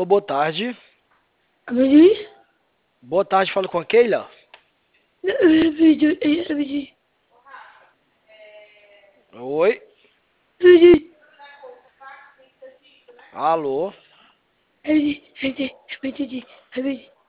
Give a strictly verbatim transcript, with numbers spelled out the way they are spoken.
Alô, boa tarde. Abdi, Boa tarde, falo com a Keila. abdi, abdi, Oi. abdi, Alô. abdi, abdi, abdi, abdi.